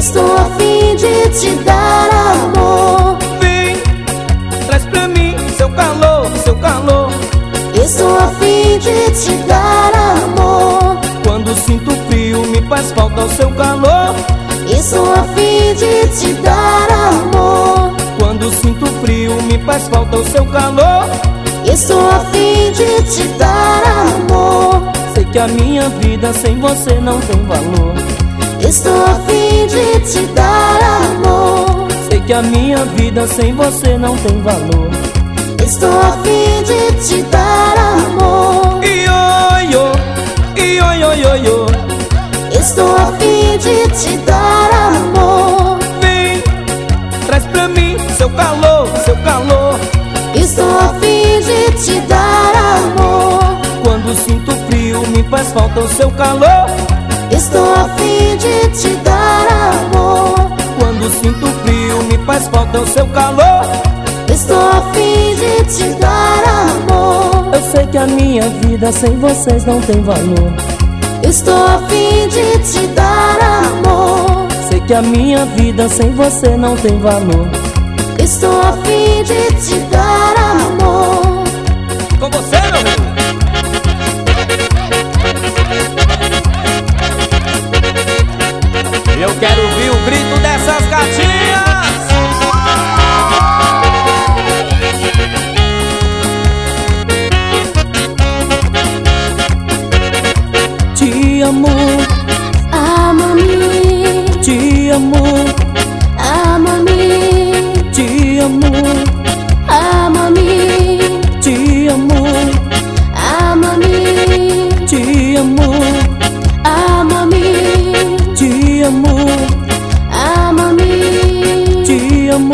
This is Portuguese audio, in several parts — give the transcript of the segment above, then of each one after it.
Estou a fim de te dar amor. Vem, traz pra mim seu calor, seu calor. Estou a fim de te dar amor. Quando sinto frio me faz falta o seu calor. Estou a fim de te dar amor. Quando sinto frio me faz falta o seu calor. Estou a fim de te dar amor. Sei que a minha vida sem você não tem valor. Estou a fim de te dar amor. Sei que a minha vida sem você não tem valor. Estou a fim de te dar amor. Ioiô, ioiô. Estou a fim de te dar amor. Vem, traz pra mim seu calor, seu calor. Estou a fim de te dar amor. Quando sinto frio me faz falta o seu calor. Estou a fim de te dar amor. Quando sinto frio me faz falta o seu calor. Estou a fim de te dar amor. Eu sei que a minha vida sem vocês não tem valor. Estou a fim de te dar amor. Sei que a minha vida sem você não tem valor. Estou a fim de te dar amor. Com você, meu amigo. Eu quero ouvir o grito dessas gatinhas. Te amo, ama-me. te amo, Ama-me. te amo, Ama-me. te amo, Ama-me. te amo, Ama-me. te amo, Ama-me. te amo,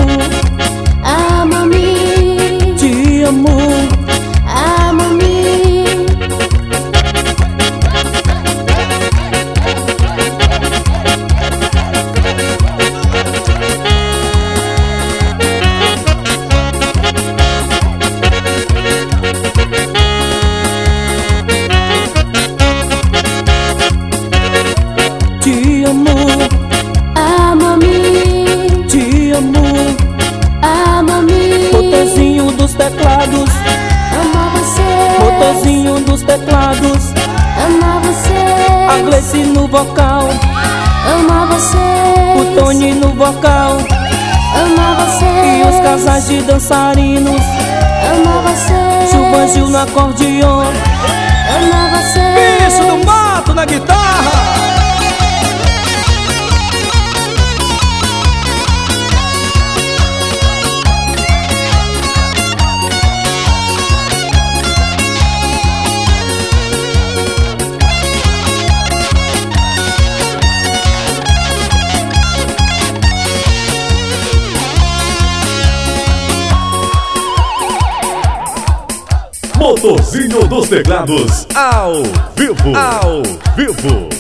Ama-me. te amo. Ama-me. Te amo, Ama-me. te amo. Ama-me. Motorzinho dos teclados, Ama você. motorzinho dos teclados. Ama você. A Gleice no vocal, Ama você. o Tony no vocal. Ama você. E os casais de dançarinos. Ama você. Chuva Gil no acordeon. Ama você. Bicho do mato na guitarra. Motorzinho dos Teclados ao vivo.